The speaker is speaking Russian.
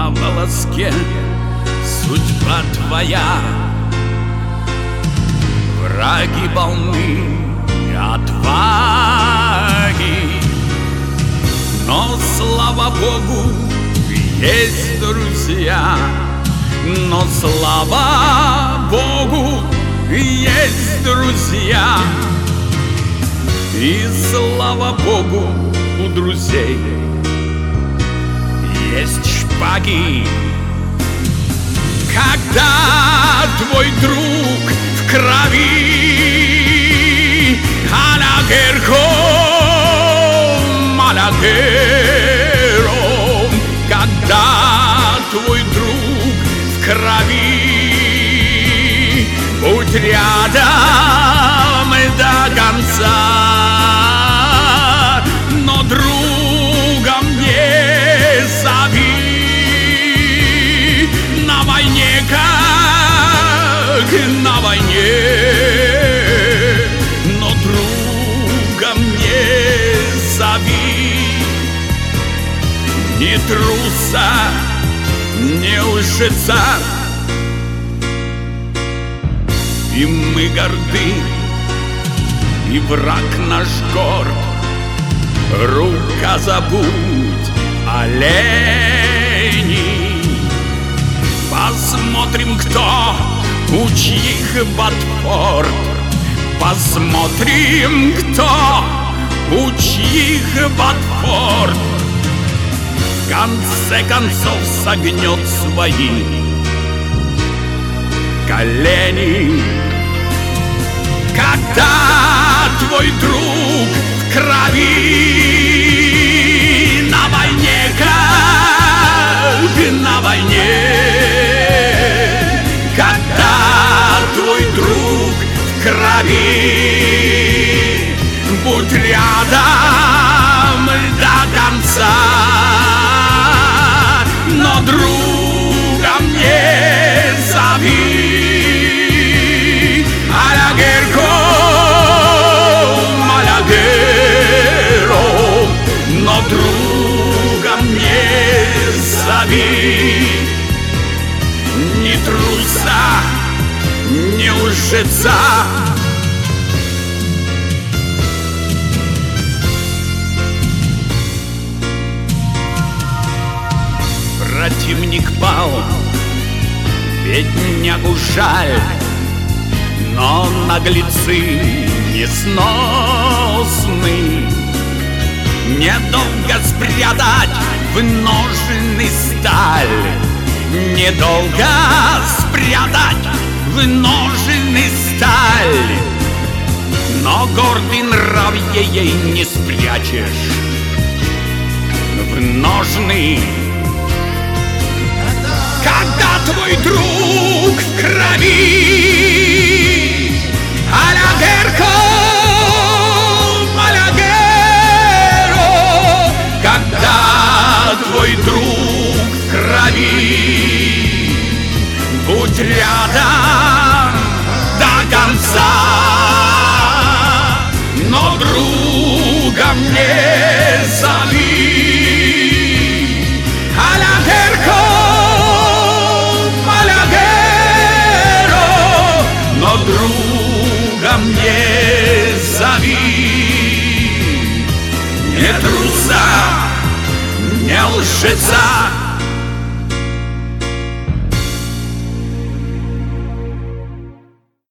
на волоске судьба твоя. Враги полны отваги, но, слава Богу, есть друзья. Но, слава Богу, есть друзья. И, слава Богу, у друзей есть шпаги. Когда твой друг в крови, алягерхом, алягером, когда твой друг в крови, будь рядом до конца, но другом не зови. На войне, как на войне, но другом не зови. Ни труса, ни лжеца. И мы горды, и враг наш горд. Рука забудь о лени. Посмотрим, кто у чьих ботфорд. Посмотрим, кто у чьих ботфорд в конце концов согнет свои колени. Когда твой друг в крови, на войне, как на войне, когда твой друг в крови, будь рядом до конца, но другом не зови. Алягерком, алягером, но другом не зови. Ни труса, ни лжеца. Противник пал, беднягу жаль, но наглецы несносны. Недолго спрятать в ножны сталь, недолго спрятать в ножны сталь, но гордый нрав ей не спрячешь в ножны. Когда твой друг в крови, алягерком, алягеро, когда твой друг в крови, будь рядом до конца, но другом не зови. Другом не зови. Не труса, не лжеца.